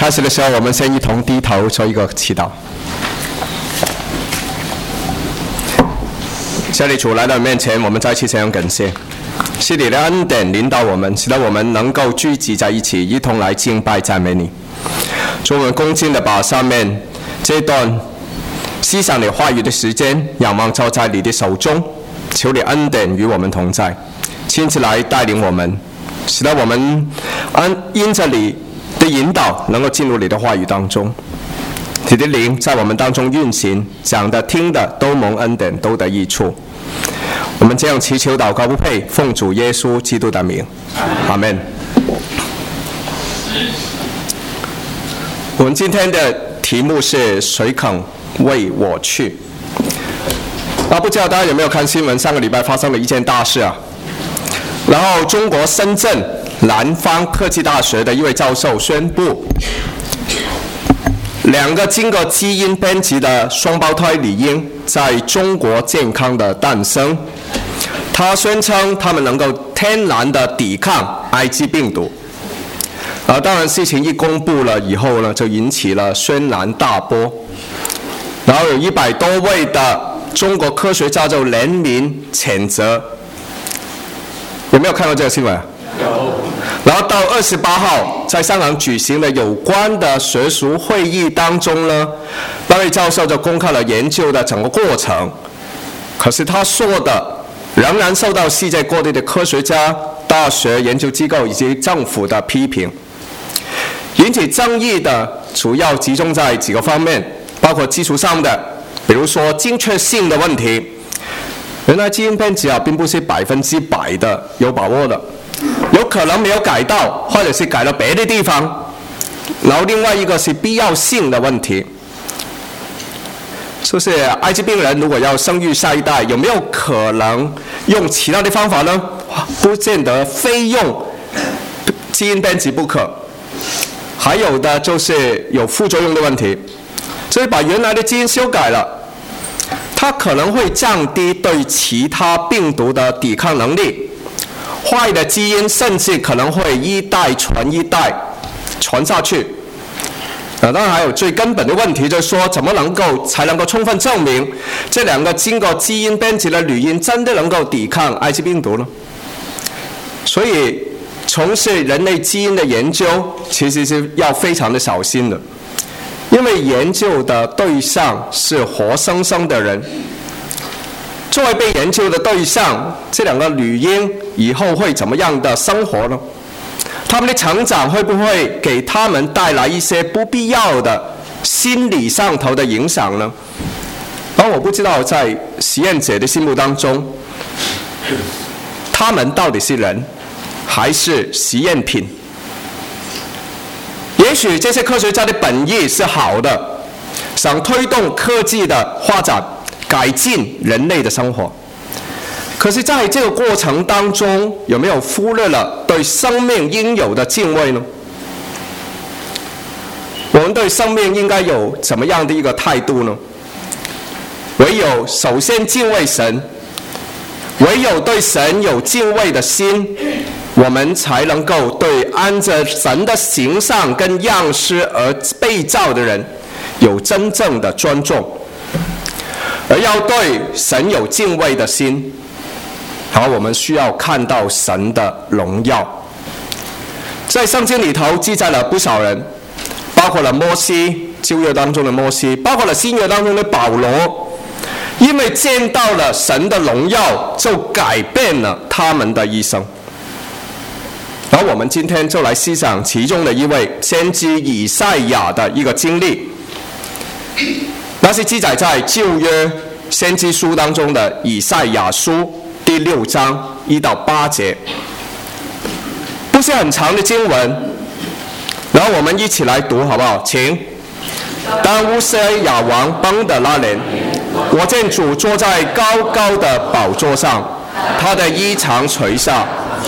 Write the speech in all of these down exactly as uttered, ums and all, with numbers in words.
开始的时候，我们先一同低头做一个祈祷。谢你主来到面前，我们再次这样感谢，是你的恩典领导我们，使得我们能够聚集在一起，一同来敬拜赞美你。主，我们恭敬的把上面这段思想你话语的时间仰望交在你的手中，求你恩典与我们同在，亲自来带领我们，使得我们按因着你的引导能够进入你的话语当中，你的灵在我们当中运行，讲的听的都蒙恩典，都得益处。我们这样祈求祷告不配，奉主耶稣基督的名，阿们。我们今天的题目是谁肯为我去？啊，不知道大家有没有看新闻？上个礼拜发生了一件大事啊。然后中国深圳南方科技大学的一位教授宣布，两个经过基因编辑的双胞胎女婴在中国健康的诞生。他宣称他们能够天然的抵抗埃及病毒。啊，当然事情一公布了以后呢，就引起了轩然大波。然后有一百多位的中国科学家就联名谴责。有没有看到这个新闻？有。然后到二十八号在香港举行的有关的学术会议当中呢，那位教授就公开了研究的整个过程。可是他说的仍然受到世界各地的科学家、大学研究机构以及政府的批评。引起争议的主要集中在几个方面，包括技术上的，比如说精确性的问题。原来基因编辑啊，并不是百分之百的有把握的，有可能没有改到，或者是改到别的地方。然后另外一个是必要性的问题，就是埃及病人如果要生育下一代，有没有可能用其他的方法呢？不见得非用基因编辑不可。还有的就是有副作用的问题，所以把原来的基因修改了，它可能会降低对其他病毒的抵抗能力，坏的基因甚至可能会一代传一代传下去。啊，当然还有最根本的问题，就是说怎么能够才能够充分证明这两个经过基因编辑的女婴真的能够抵抗埃及病毒呢？所以从事人类基因的研究其实是要非常的小心的，因为研究的对象是活生生的人。作为被研究的对象，这两个女婴以后会怎么样的生活呢？他们的成长会不会给他们带来一些不必要的心理上头的影响呢？而我不知道在实验者的心目当中，他们到底是人还是实验品？也许这些科学家的本意是好的，想推动科技的发展，改进人类的生活。可是在这个过程当中，有没有忽略了对生命应有的敬畏呢？我们对生命应该有怎么样的一个态度呢？唯有首先敬畏神，唯有对神有敬畏的心，我们才能够对按着神的形象跟样式而被造的人有真正的尊重。而要对神有敬畏的心，好，我们需要看到神的荣耀。在圣经里头记载了不少人，包括了摩西，旧约当中的摩西，包括了新约当中的保罗，因为见到了神的荣耀，就改变了他们的一生。而我们今天就来思想其中的一位先知以赛亚的一个经历，那是记载在旧约先知书当中的以赛亚书第六章一到八节，不是很长的经文，然后我们一起来读好不好？请。当乌西亚王崩的那年，我见主坐在高高的宝座上，他的衣裳垂下，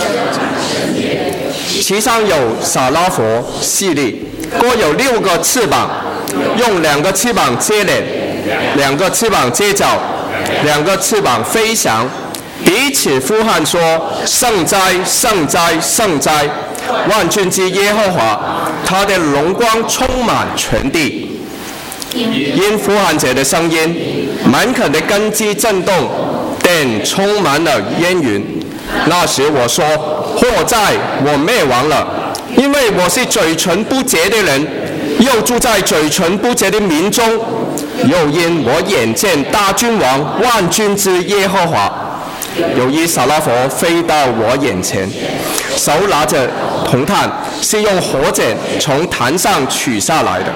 其上有撒拉佛系列，各有六个翅膀，用两个翅膀接脸，两个翅膀接脚，两个翅膀飞翔，彼此呼喊说：圣哉，圣哉，圣哉！ 万军之耶和华，他的荣光充满全地。因呼喊者的声音，门口的根基震动，殿充满了烟云。那时我说：祸在我灭亡了，因为我是嘴唇不洁的人，又住在嘴唇不洁的民中。又因我眼见大君王万军之耶和华，有一撒拉佛飞到我眼前，手拿着铜炭，是用火剪从坛上取下来的。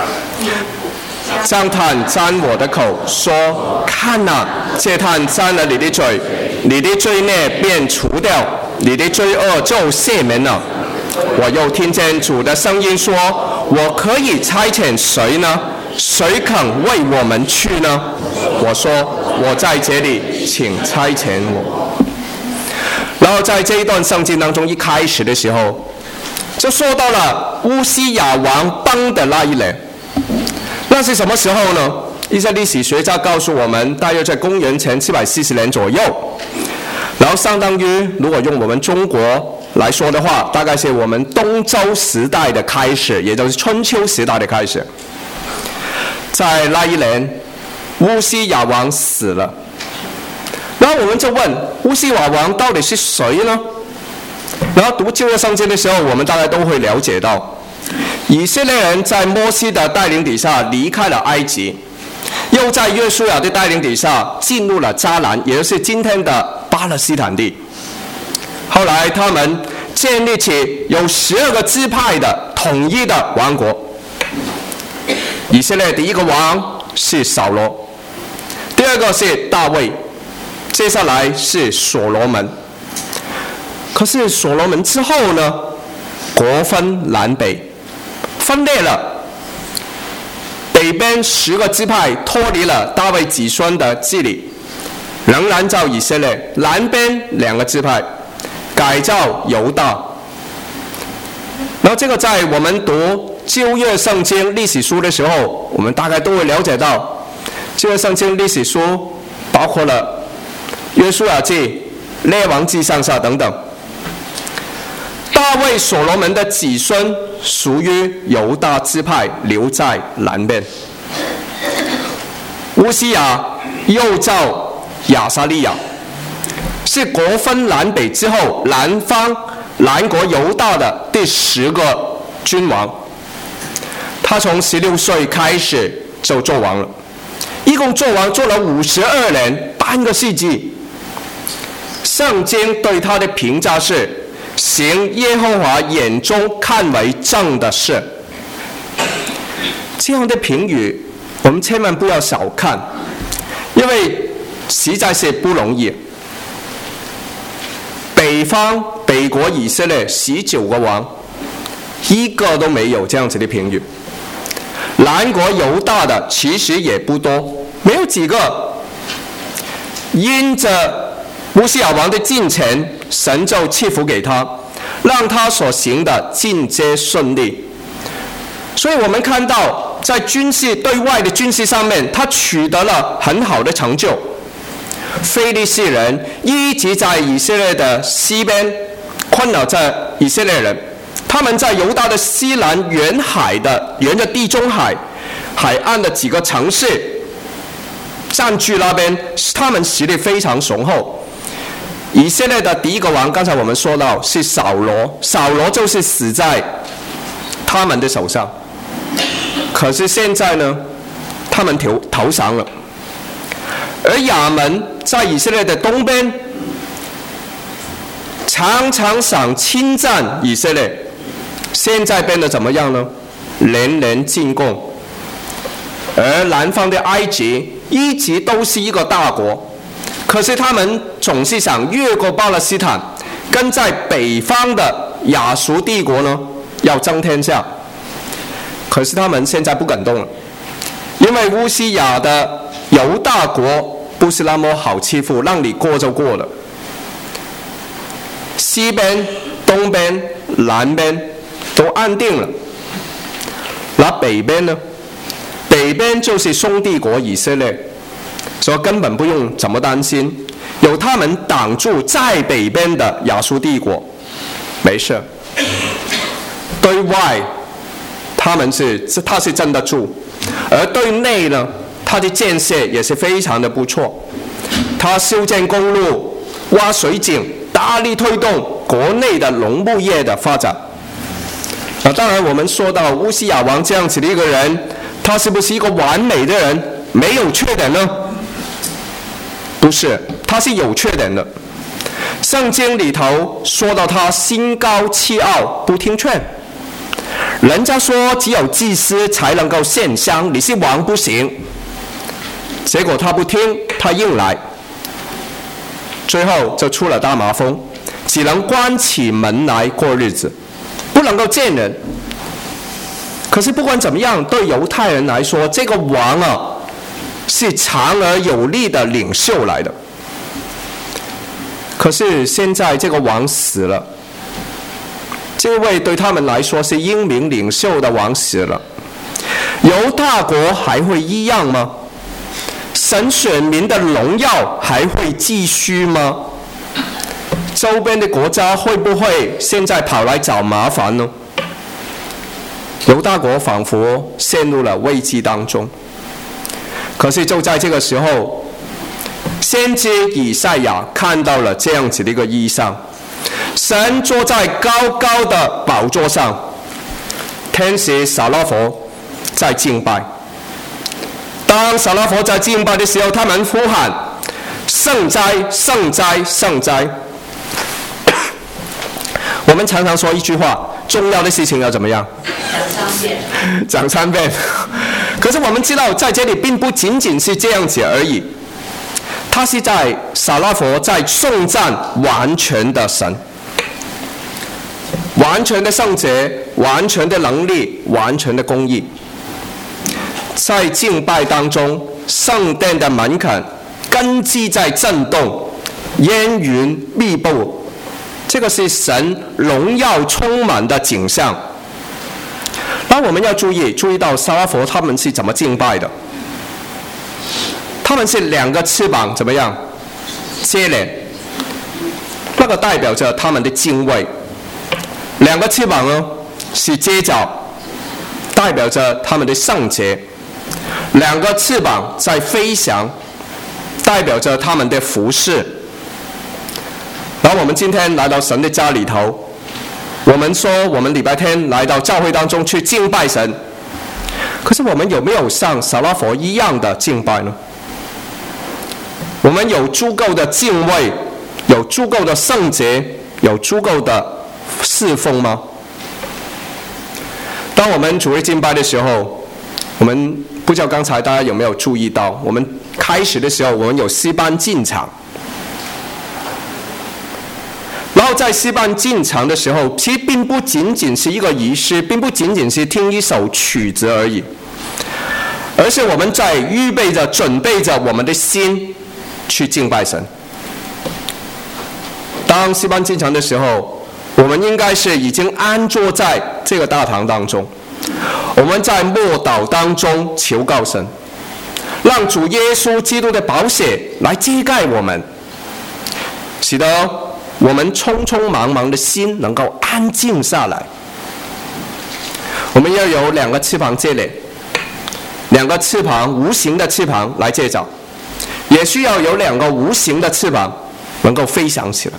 将炭沾我的口，说：看哪，这炭沾了你的嘴，你的罪孽便除掉，你的罪恶就赦免了。我又听见主的声音说：我可以差遣谁呢？谁肯为我们去呢？我说：我在这里，请差遣我。然后在这一段圣经当中，一开始的时候就说到了乌西雅王崩的那一年。那是什么时候呢？一些历史学家告诉我们，大约在公元前七百四十年左右。然后相当于，如果用我们中国来说的话，大概是我们东周时代的开始，也就是春秋时代的开始。在那一年，乌西雅王死了。然后我们就问，乌西雅王到底是谁呢？然后读旧约圣经的时候，我们大概都会了解到，以色列人在摩西的带领底下离开了埃及，又在约书亚的带领底下进入了迦南，也就是今天的巴勒斯坦地。后来他们建立起有十二个支派的统一的王国。以色列第一个王是扫罗，第二个是大卫，接下来是所罗门。可是所罗门之后呢，国分南北，分裂了。北边十个支派脱离了大卫子孙的治理，仍然叫以色列；南边两个支派改叫犹大。然后这个在我们读旧约圣经历史书的时候，我们大概都会了解到，旧约圣经历史书包括了约书亚记、列王记上下等等。大卫所罗门的子孙属于犹大支派，留在南边。乌西雅又叫亚撒利亚，是国分南北之后南方南国犹大的第十个君王。他从十六岁开始就做王了，一共做王做了五十二年，半个世纪。圣经对他的评价是：行耶和华眼中看为正的事。这样的评语我们千万不要小看，因为实在是不容易。北方北国以色列十九个王，一个都没有这样子的评语。南国犹大的其实也不多，没有几个。因着乌西雅王的进前，神就赐福给他，让他所行的尽皆顺利。所以我们看到在军事对外的军事上面，他取得了很好的成就。非利士人一直在以色列的西边困扰着以色列人，他们在犹大的西南沿海的沿着地中海海岸的几个城市占据那边，他们实力非常雄厚。以色列的第一个王，刚才我们说到是扫罗，扫罗就是死在他们的手上。可是现在呢，他们投投降了。而亚门在以色列的东边，常常想侵占以色列，现在变得怎么样呢？连连进贡。而南方的埃及一直都是一个大国，可是他们总是想越过巴勒斯坦，跟在北方的亚述帝国呢要争天下。可是他们现在不敢动了，因为乌西雅的犹大国不是那么好欺负，让你过就过了。西边、东边、南边都安定了，那北边呢？北边就是兄弟国以色列，所以根本不用怎么担心，有他们挡住在北边的亚述帝国，没事。 对外他们是他是站得住，而对内呢，他的建设也是非常的不错。他修建公路、挖水井，大力推动国内的农牧业的发展。啊，当然我们说到乌西雅王这样子的一个人，他是不是一个完美的人，没有缺点呢？不是，他是有缺点的。圣经里头说到他心高气傲，不听劝。人家说只有祭司才能够献香，你是王不行。结果他不听，他硬来，最后就出了大麻风，只能关起门来过日子，不能够见人。可是不管怎么样，对犹太人来说，这个王啊是强而有力的领袖来的。可是现在这个王死了，这位对他们来说是英明领袖的王死了，犹大国还会一样吗？神选民的荣耀还会继续吗？周边的国家会不会现在跑来找麻烦呢？犹大国仿佛陷入了危机当中。可是就在这个时候，先知以赛亚看到了这样子的一个异象，神坐在高高的宝座上，天使撒拉佛在敬拜。当撒拉佛在敬拜的时候，他们呼喊圣哉圣哉圣哉。我们常常说一句话，重要的事情要怎么样？ 讲三遍。 讲三遍。可是我们知道在这里并不仅仅是这样子而已，他是在撒拉佛在颂赞完全的神，完全的圣洁，完全的能力，完全的公义。在敬拜当中，圣殿的门槛根基在震动，烟云密布，这个是神荣耀充满的景象。那我们要注意注意到撒拉佛他们是怎么敬拜的。他们是两个翅膀怎么样接连，那个代表着他们的敬畏。两个翅膀呢是接脚，代表着他们的圣洁。两个翅膀在飞翔，代表着他们的服侍。然后我们今天来到神的家里头，我们说我们礼拜天来到教会当中去敬拜神，可是我们有没有像撒拉佛一样的敬拜呢？我们有足够的敬畏，有足够的圣洁，有足够的侍奉吗？当我们主日敬拜的时候，我们不知道刚才大家有没有注意到，我们开始的时候我们有诗班进场，然后在诗班进场的时候，其实并不仅仅是一个仪式，并不仅仅是听一首曲子而已，而是我们在预备着准备着我们的心去敬拜神。当诗班进场的时候，我们应该是已经安坐在这个大堂当中，我们在默祷当中求告神，让主耶稣基督的宝血来遮盖我们，使得我们匆匆忙忙的心能够安静下来。我们要有两个翅膀接连，两个翅膀无形的翅膀来接着，也需要有两个无形的翅膀能够飞翔起来。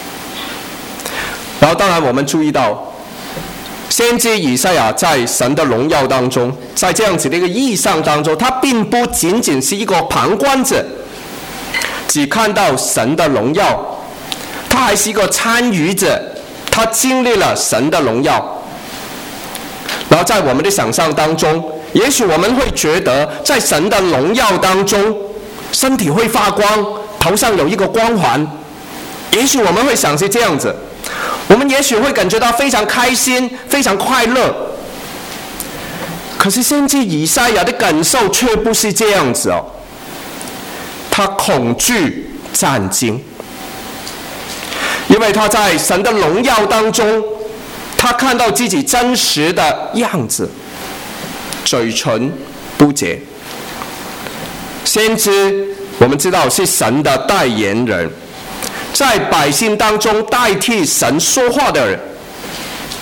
然后当然我们注意到先知以赛亚在神的荣耀当中，在这样子的一个意象当中，他并不仅仅是一个旁观者，只看到神的荣耀，他还是一个参与者，他经历了神的荣耀。然后在我们的想象当中，也许我们会觉得在神的荣耀当中，身体会发光，头上有一个光环，也许我们会想是这样子，我们也许会感觉到非常开心，非常快乐。可是先知以赛亚的感受却不是这样子哦，他恐惧战惊，因为他在神的荣耀当中，他看到自己真实的样子，嘴唇不洁。先知我们知道是神的代言人，在百姓当中代替神说话的人，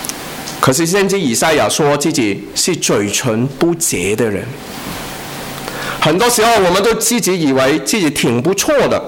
可是先知以赛亚说自己是嘴唇不洁的人。很多时候我们都自己以为自己挺不错的，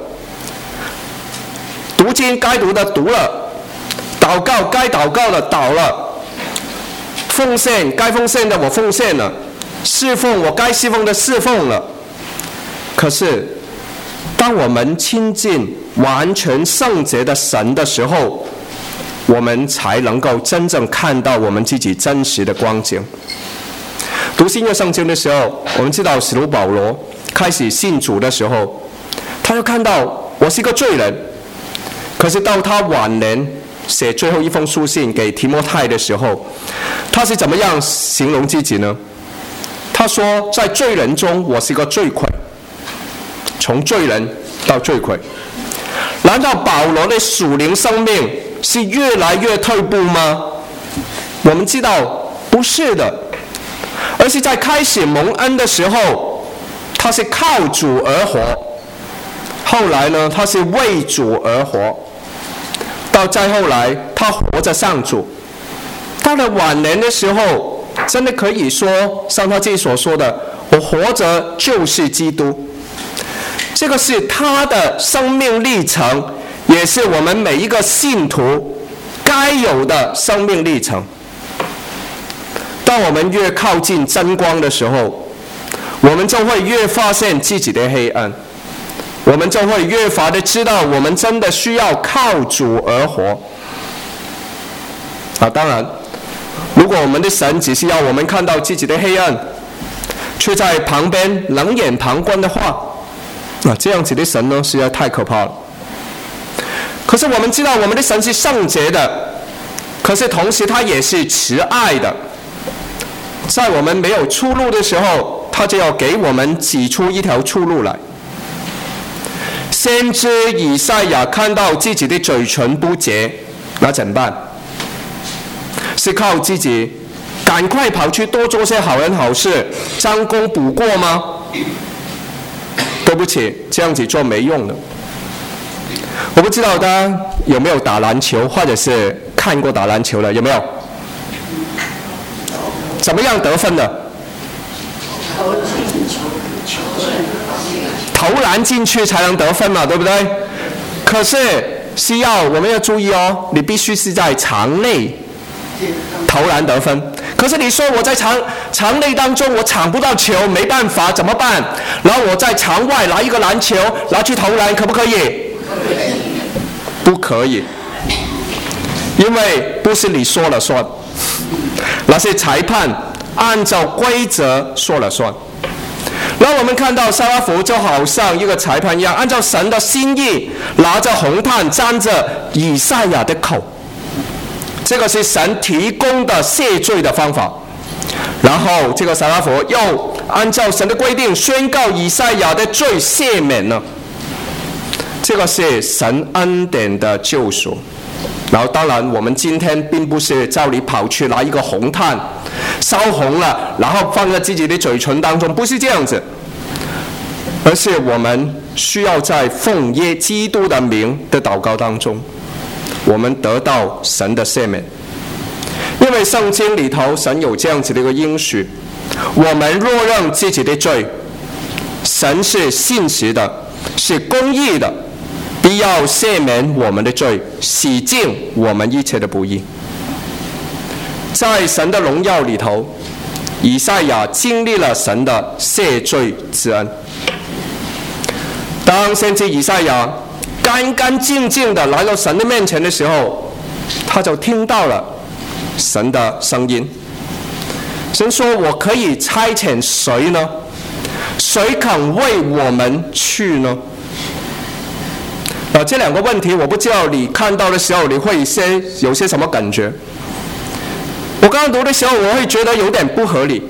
读经该读的读了，祷告该祷告的祷了，奉献该奉献的我奉献了，侍奉我该侍奉的侍奉了。可是当我们亲近完全圣洁的神的时候，我们才能够真正看到我们自己真实的光景。读新约圣经的时候，我们知道使徒保罗开始信主的时候，他就看到我是一个罪人。可是到他晚年写最后一封书信给提摩太的时候，他是怎么样形容自己呢？他说在罪人中我是一个罪魁，从罪人到罪魁。难道保罗的属灵生命是越来越退步吗？我们知道不是的，而是在开始蒙恩的时候，他是靠主而活，后来呢，他是为主而活，到再后来他活着上主。到了晚年的时候，真的可以说像他自己所说的，我活着就是基督。这个是他的生命历程，也是我们每一个信徒该有的生命历程。当我们越靠近真光的时候，我们就会越发现自己的黑暗，我们就会越发的知道我们真的需要靠主而活。啊，当然如果我们的神只是要我们看到自己的黑暗，却在旁边冷眼旁观的话，那这样子的神呢，实在太可怕了。可是我们知道我们的神是圣洁的，可是同时他也是慈爱的。在我们没有出路的时候，他就要给我们挤出一条出路来。先知以赛亚看到自己的嘴唇不洁，那怎么办？是靠自己赶快跑去多做些好人好事，将功补过吗？对不起，这样子做没用的。我不知道大家有没有打篮球，或者是看过打篮球的，有没有？怎么样得分的？投篮进去才能得分嘛，对不对？可是需要我们要注意哦，你必须是在场内投篮得分。可是你说我在场场内当中我抢不到球，没办法，怎么办？然后我在场外拿一个篮球拿去投篮，可不可以？不可以，因为不是你说了算，那是裁判按照规则说了算。然后我们看到撒拉弗就好像一个裁判一样，按照神的心意，拿着红炭沾着以赛亚的口，这个是神提供的谢罪的方法。然后这个撒拉弗又按照神的规定宣告以赛亚的罪赦免了，这个是神恩典的救赎。然后当然我们今天并不是叫你跑去拿一个红炭烧红了然后放在自己的嘴唇当中，不是这样子，而是我们需要在奉耶基督的名的祷告当中，我们得到神的赦免。因为圣经里头神有这样子的一个应许，我们若认自己的罪，神是信实的，是公义的，必要赦免我们的罪，洗净我们一切的不义。在神的荣耀里头，以赛亚经历了神的赦罪之恩。当先知以赛亚干干净净的来到神的面前的时候，他就听到了神的声音。神说，我可以差遣谁呢？谁肯为我们去呢？呃，这两个问题我不知道你看到的时候你会些有些什么感觉。我刚刚读的时候我会觉得有点不合理。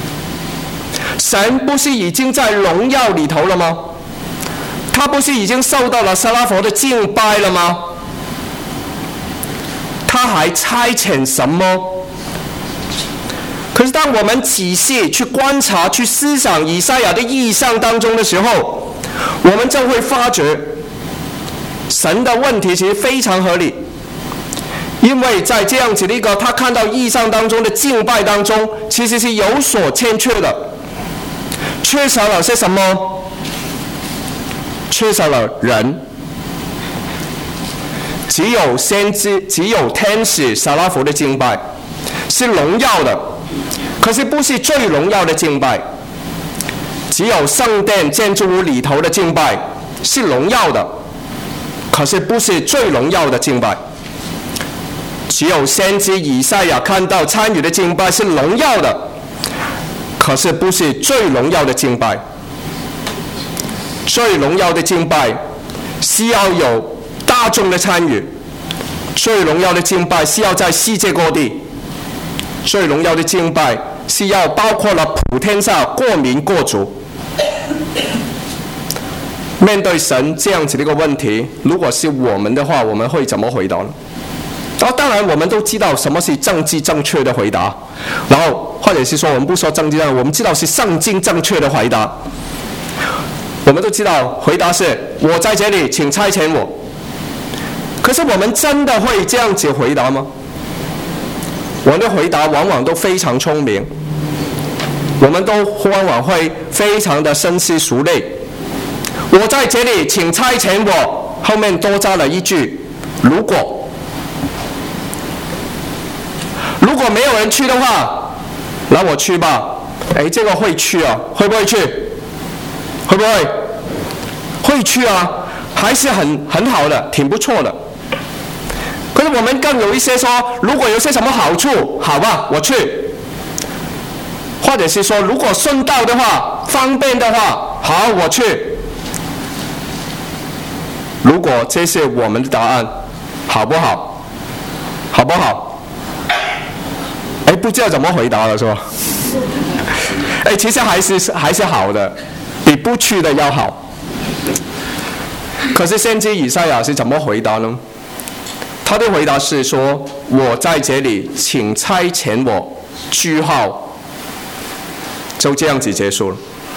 神不是已经在荣耀里头了吗？他不是已经受到了撒拉弗的敬拜了吗？他还差遣什么？可是当我们仔细去观察去思想以赛亚的意象当中的时候，我们就会发觉神的问题其实非常合理。 因为在这样子的一个他看到异象当中的敬拜当中，其实是有所欠缺的，缺少了些什么？缺少了人。只有先知，只有天使撒拉弗的敬拜是荣耀的，可是不是最荣耀的敬拜。只有圣殿建筑物里头的敬拜是荣耀的，可是不是最荣耀的敬拜。只有先知以赛亚看到参与的敬拜是荣耀的，可是不是最荣耀的敬拜。最荣耀的敬拜需要有大众的参与，最荣耀的敬拜是要在世界各地，最荣耀的敬拜是要包括了普天下各民各族。面对神这样子的一个问题，如果是我们的话，我们会怎么回答呢？然后当然我们都知道什么是政治正确的回答，然后或者是说我们不说政治正确，我们知道是圣经正确的回答。我们都知道回答是我在这里，请差遣我。可是我们真的会这样子回答吗？我们的回答往往都非常聪明，我们都往往会非常的深思熟虑。我在这里，请差遣我，后面多加了一句如果。如果没有人去的话，那我去吧。哎，这个会去啊，会不会去？会不会？会去啊，还是很很好的，挺不错的。可是我们更有一些说，如果有些什么好处，好吧，我去。或者是说，如果顺道的话，方便的话，好，我去。如果这是我们的答案，好不好？好不好？哎，不知道怎么回答了，是吧？哎，其实还是还是好的，比不去的要好。可是先知以赛亚是怎么回答呢？他的回答是说：“我在这里，请差遣我。”句号，就这样子结束了。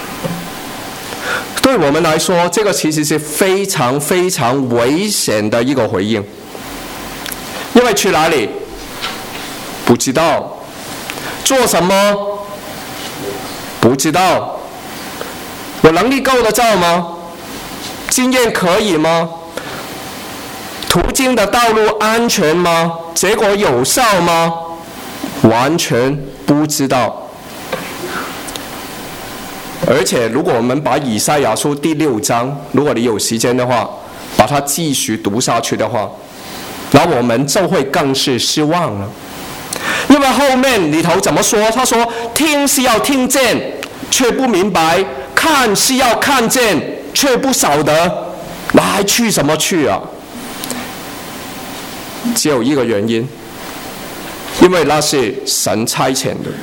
对我们来说，这个其实是非常非常危险的一个回应，因为去哪里不知道，做什么不知道，我能力够得着吗？经验可以吗？途径的道路安全吗？结果有效吗？完全不知道。而且如果我们把以赛亚书第六章，如果你有时间的话，把它继续读下去的话，那我们就会更是失望了。因为后面里头怎么说？他说听是要听见却不明白，看是要看见却不晓得，那还去什么去啊？只有一个原因，因为那是神差遣的。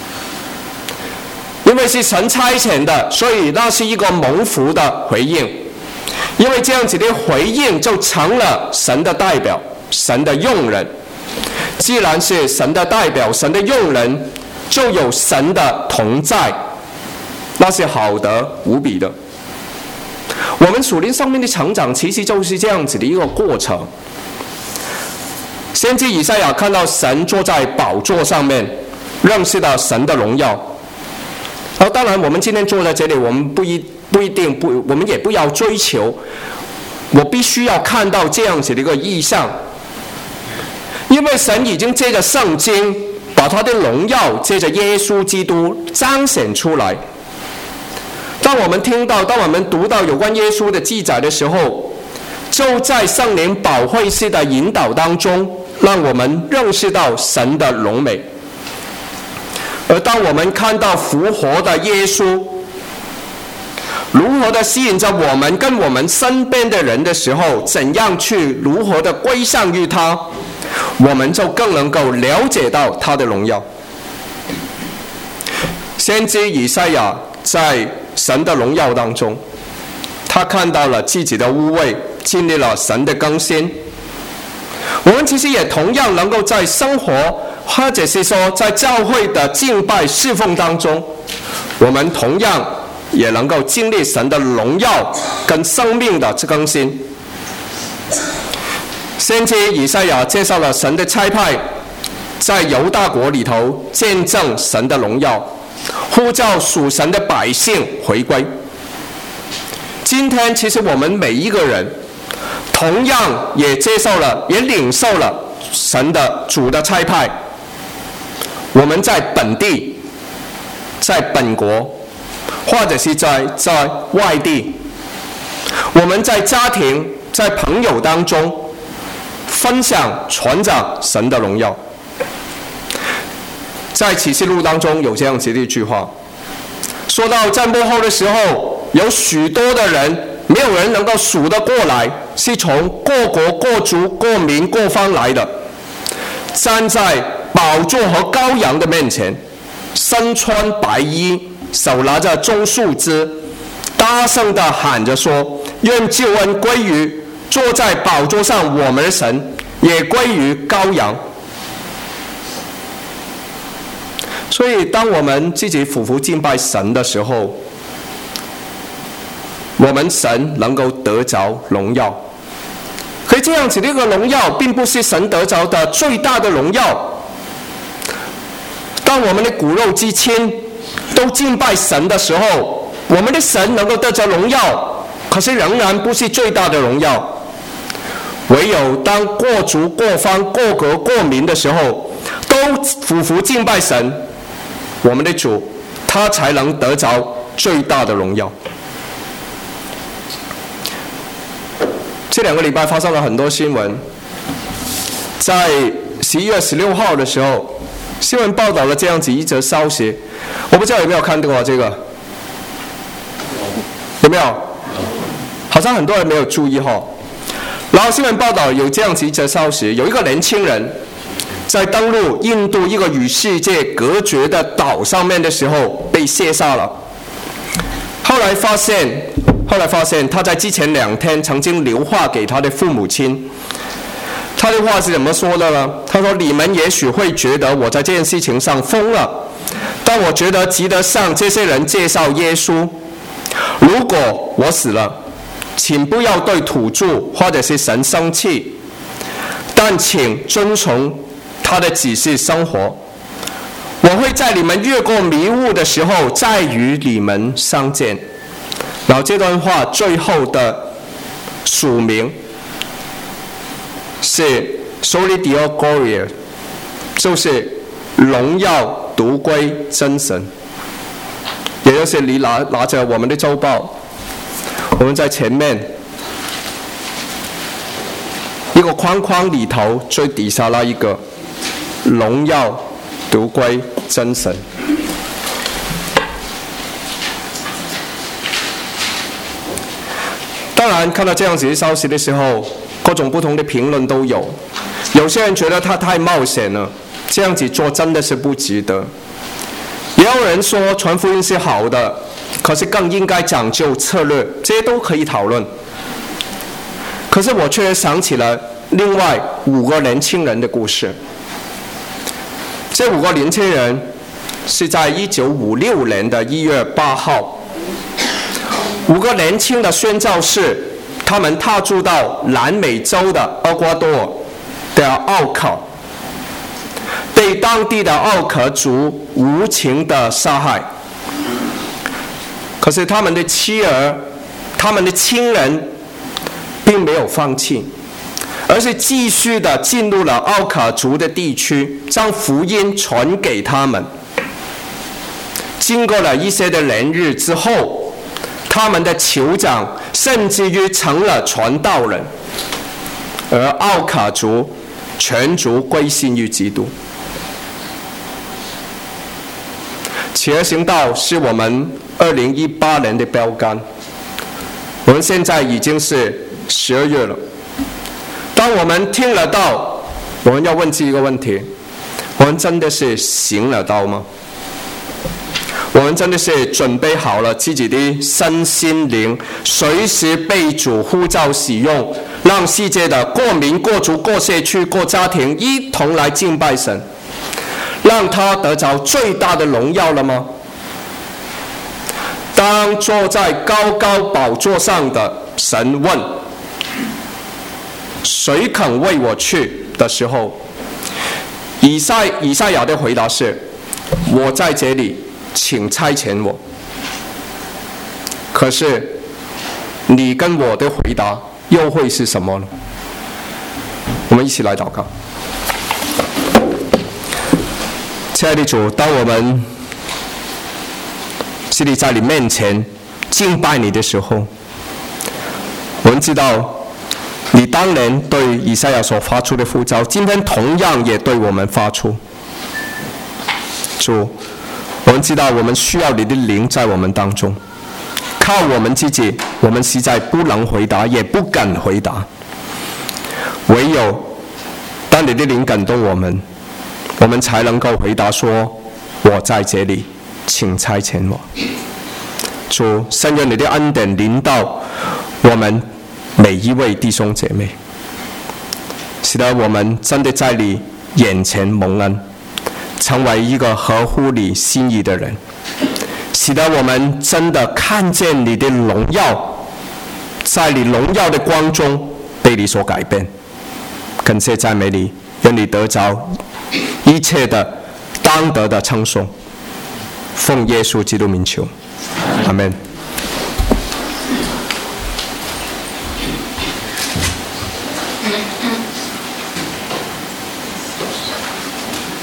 因为是神差遣的，所以那是一个蒙福的回应。因为这样子的回应就成了神的代表，神的用人。既然是神的代表，神的用人，就有神的同在，那是好的无比的。我们属灵生命的成长其实就是这样子的一个过程。先知以赛亚看到神坐在宝座上面，认识到神的荣耀。然后当然我们今天坐在这里，我们不一不一定不，我们也不要追求我必须要看到这样子的一个意象，因为神已经借着圣经把他的荣耀借着耶稣基督彰显出来。当我们听到当我们读到有关耶稣的记载的时候，就在圣灵保惠师的引导当中，让我们认识到神的荣美。而当我们看到复活的耶稣如何的吸引着我们跟我们身边的人的时候，怎样去如何的归向于他，我们就更能够了解到他的荣耀。先知以赛亚在神的荣耀当中，他看到了自己的污秽，经历了神的更新。我们其实也同样能够在生活或者是说在教会的敬拜侍奉当中，我们同样也能够经历神的荣耀跟生命的更新。 先知以赛亚介绍了神的差派在犹大国里头见证神的荣耀，呼召属神的百姓回归。今天其实我们每一个人同样也接受了，也领受了神的主的差派。我们在本地，在本国，或者是在在外地，我们在家庭、在朋友当中分享传讲神的荣耀。在启示录当中有这样子的一句话，说到在末后的时候，有许多的人，没有人能够数得过来，是从各国各族各民各方来的，站在宝座和羔羊的面前，身穿白衣，手拿着棕树枝，大声地喊着说：愿救恩归于坐在宝座上我们的神，也归于羔羊。所以当我们自己俯伏敬拜神的时候，我们神能够得着荣耀。可以这样子的一个荣耀并不是神得着的最大的荣耀。当我们的骨肉之亲都敬拜神的时候，我们的神能够得着荣耀，可是仍然不是最大的荣耀。唯有当各族各方各国各民的时候都俯伏敬拜神，我们的主他才能得着最大的荣耀。这两个礼拜发生了很多新闻，在十一月十六号的时候，新闻报道了这样子一则消息，我不知道有没有看过这个，有没有？好像很多人没有注意哈。然后新闻报道有这样子一则消息，有一个年轻人在登陆印度一个与世界隔绝的岛上面的时候被射杀了。后来发现，后来发现他在之前两天曾经留话给他的父母亲。他的话是怎么说的呢？他说：你们也许会觉得我在这件事情上疯了，但我觉得值得向这些人介绍耶稣。如果我死了，请不要对土著或者是神生气，但请遵从他的指示生活。我会在你们越过迷雾的时候再与你们相见。然后这段话最后的署名是 Soli Deo Gloria， 就是荣耀独归真神。也就是你拿拿着我们的周报，我们在前面一个框框里头最底下那一个荣耀独归真神。当然看到这样子的消息的时候，各种不同的评论都有。有些人觉得他太冒险了，这样子做真的是不值得。也有人说传福音是好的，可是更应该讲究策略，这些都可以讨论。可是我却想起了另外五个年轻人的故事。这五个年轻人是在一九五六年的一月八号，五个年轻的宣教士，他们踏入到南美洲的厄瓜多尔的奥考，被当地的奥可族无情的杀害。可是他们的妻儿、他们的亲人并没有放弃，而是继续的进入了奥可族的地区，将福音传给他们。经过了一些的年日之后，他们的酋长甚至于成了传道人，而奥可族全族归信于基督。企鹅行道是我们二零一八年的标杆，我们现在已经是十二月了。当我们听了道，我们要问自己一个问题：我们真的是行了道吗？我们真的是准备好了自己的身心灵，随时被主呼召使用，让世界的各民各族各社区各家庭一同来敬拜神，让他得着最大的荣耀了吗？当坐在高高宝座上的神问： 谁肯为我去的时候，以赛以赛亚的回答是：我在这里，请差遣我。可是你跟我的回答又会是什么呢？我们一起来祷告。亲爱的主，当我们是你在你面前敬拜你的时候，我们知道你当年对以赛亚所发出的呼召，今天同样也对我们发出。主，我们知道我们需要你的灵在我们当中，靠我们自己，我们实在不能回答，也不敢回答。唯有当你的灵感动我们，我们才能够回答说：我在这里，请差遣我。主，圣愿你的恩典临到我们每一位弟兄姐妹，使得我们真的在你眼前蒙恩，成为一个合乎你心意的人，使得我们真的看见你的荣耀，在你荣耀的光中被你所改变。感谢赞美你，愿你得着一切的当得的称颂，奉耶稣基督名求，阿们。 嗯嗯